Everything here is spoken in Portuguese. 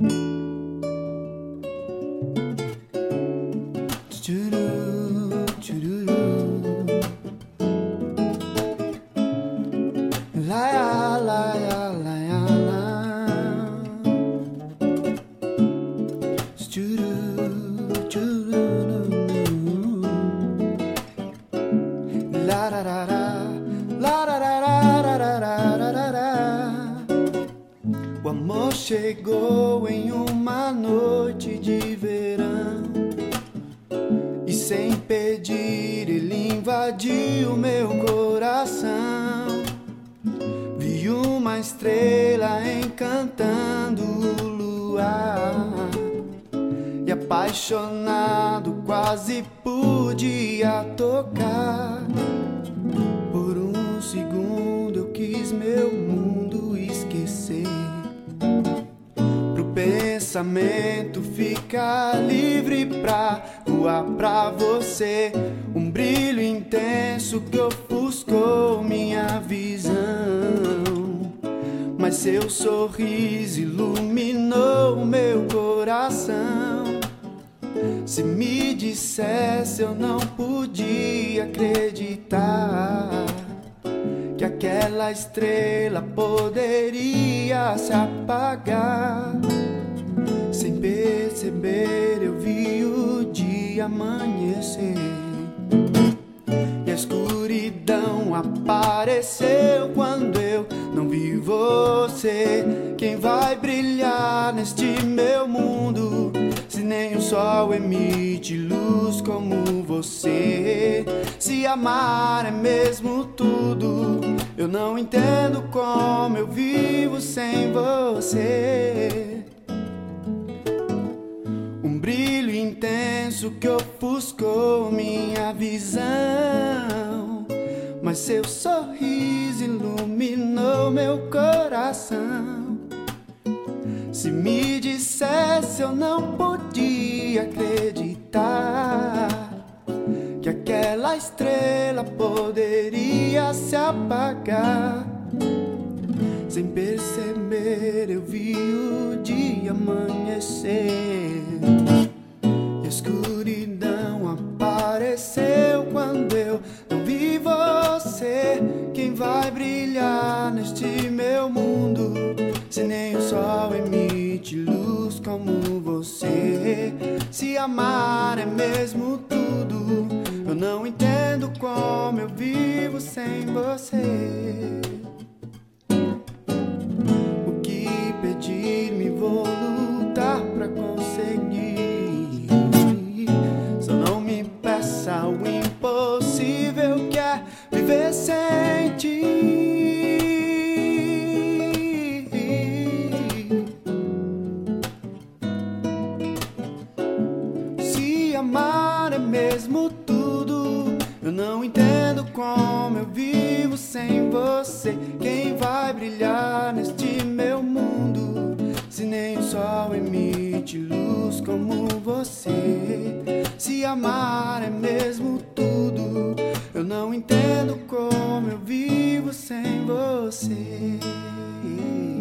Tchururu, tchururu. Laia, laia, laia, la. Tchururu, tchururu. La ra ra ra, la ra ra ra ra ra ra ra ra. O amor chegou em uma noite de verão e sem pedir ele invadiu meu coração. Vi uma estrela encantando o luar e apaixonado quase podia tocar. Por um segundo eu quis meu mundo esquecer, pro pensamento ficar livre pra voar pra você. Um brilho intenso que ofuscou minha visão, mas seu sorriso iluminou meu coração. Se me dissesse eu não podia acreditar que aquela estrela poderia se apagar. Sem perceber eu vi o dia amanhecer e a escuridão apareceu quando eu não vi você. Quem vai brilhar neste meu mundo se nem o sol emite luz como você? Se amar é mesmo tudo, eu não entendo como eu vivo sem você. Um brilho intenso que ofuscou minha visão, mas seu sorriso iluminou meu coração. Se me dissesse eu não podia acreditar que aquela estrela poderia se apagar. Sem perceber eu vi o dia amanhecer e a escuridão apareceu quando eu não vi você. Quem vai brilhar neste meu mundo se nem o sol emite luz como você? Se amar é mesmo tudo, eu não entendo como eu vivo sem você. O que pedir-me vou lutar pra conseguir. Só não me peça o impossível que é viver sem ti. Amar é mesmo tudo, eu não entendo como eu vivo sem você. Quem vai brilhar neste meu mundo se nem o sol emite luz como você? Se amar é mesmo tudo, eu não entendo como eu vivo sem você.